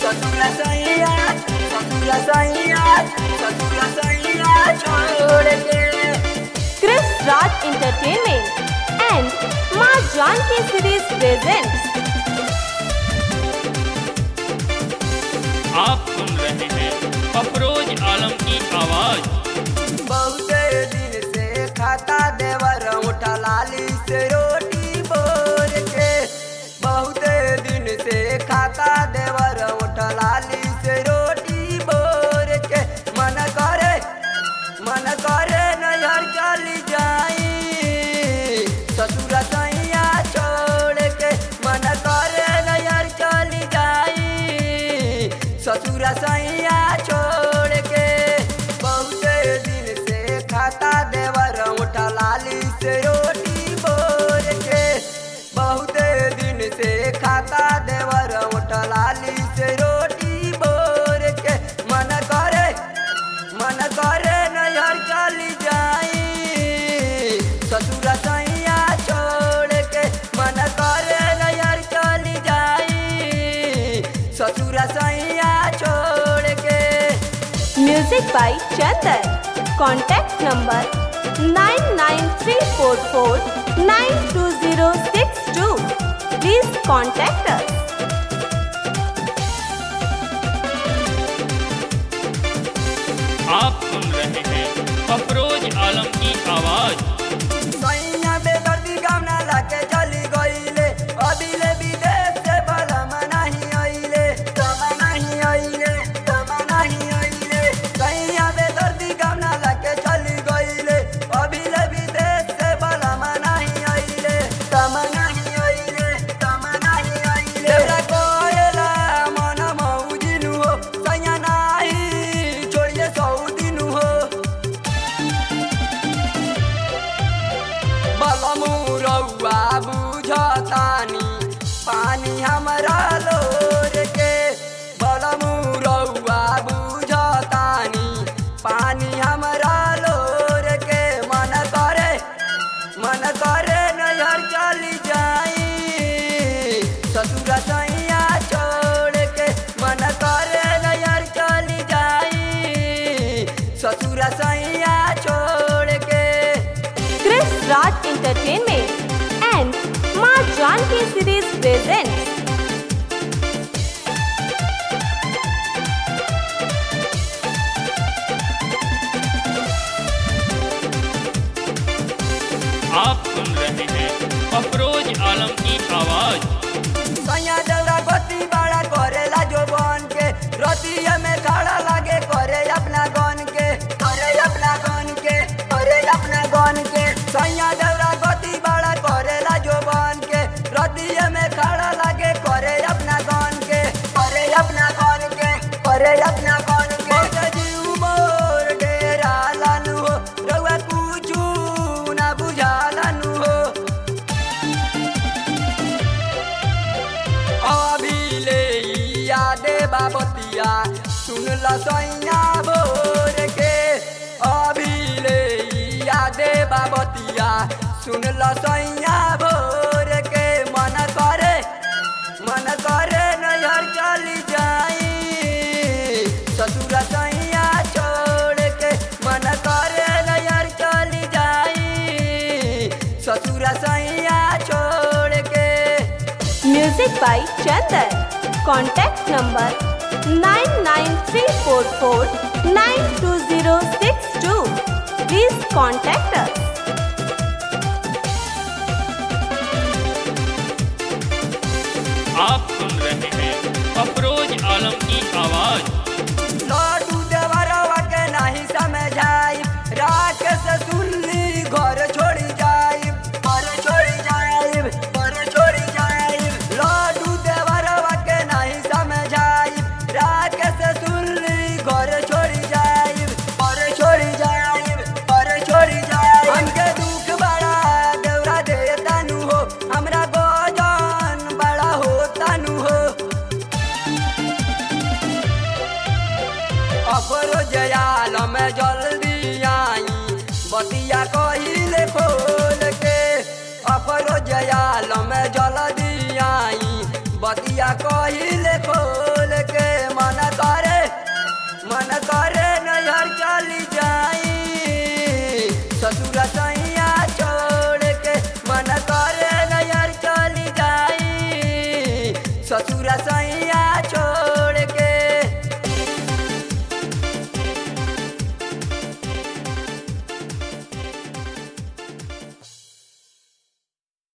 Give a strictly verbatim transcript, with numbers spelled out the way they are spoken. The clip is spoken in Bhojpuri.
ससुरा सैया ससुरा सैया ससुरा सैया छोड़ के। क्रिस राज एंटरटेनमेंट एंड मां जानकी सीरीज प्रेजेंट्स। आप सुन रहे हैं अफरोज आलम की आवाज। बहुत दिन से खाता देवर उठा लाली से रोटी बोर के। बहुत दिन से खाता देवर उठा लाली से रोटी बोर के। मन करे मन करे नजर चली जाई ससुरा सैया छोड़ के। मन करे नजर चली जाई ससुरा सैया छोड़ के। बहुत दिन से खाता देवर उठा लाली से रोटी बोर के। बहुत दिन से खाता देवर उठा लाली से रोटी बोर के। मन करे मन करे नजर चली जाई ससुरा सैया छोड़ के। मन करे नजर चली जाई ससुरा सैया छोड़ के। Music by Chandan. Contact number nine nine three four four nine two zero six two. Please contact us. आप सुन रहे हैं अफरोज आलम की आवाज। सैया बेदर्दी गावना लाके चली गईले। अभिले विदेश से बलम नहीं आइले तम नहीं आइले तम नहीं आइले। सैया बेदर्दी गावना लाके चली गईले। अभिले विदेश से बलम नहीं आइले तम नहीं आइले तम नहीं आइले। तेरा कोयला मन मौजिनु हो सैया नाही छोड़िए सऊदिनु हो। बलमुरौआ बुझतानी पानी हमरा लोर के। बलमुरौआ बुझतानी पानी हमरा लोर के। मन करे मन करे नजर चली जाई ससुरा सैया छोड़ के। मन करे नजर चली जाई ससुरा सैया छोड़ के। क्रिस राज एंटरटेनमेंट एंड मां जानकी सीरीज प्रेजेंट्स। आप सुन रहे हैं अफरोज आलम की आवाज। सैया दौरा गति बड़ा करेला जो बन के। रतिया में खड़ा लागे करे अपना गन के करे अपना गन के करे अपना गन के। सैया दौरा गति बड़ा करेला जो बन के। रतिया में खड़ा लागे करे अपना गन के करे अपना गन के करे अपना गन के। बहुत जीव मोर डेरा लालू हो रउआ कुछू ना बुझालानु हो। अभिले यादे बाबतिया सुन ल सैया भोर के। अभिले यादे बाबतिया सुन ल सैया भोर के। मन करे मन करे नजर चली जाई ससुरा सैया छोड़ के। मन करे नजर चली जाई ससुरा सैया छोड़ के। Music by Chandan. Contact number nine nine three four four nine two zero six two. Please contact us. आप सुन रहे हैं अफरोज आलम की आवाज। लड्डू देवरवा के नहीं समझाई राकेश सुनली घर छोड़ी जाई घर छोड़ी जाई घर छोड़ी जाई। लड्डू देवरवा के नहीं समझाई राकेश सुनली घर छोड़ी जाई घर छोड़ी जाई घर छोड़ी जाई। हमके दुख बड़ा देवरा देतानु हो हमरा गजन बड़ा होतानु हो। बतिया कहिले खोल के मन करे मन करे नैहर चली जाई ससुर सैया छोड़ के मन करे नैहर चली जाई ससुर सैया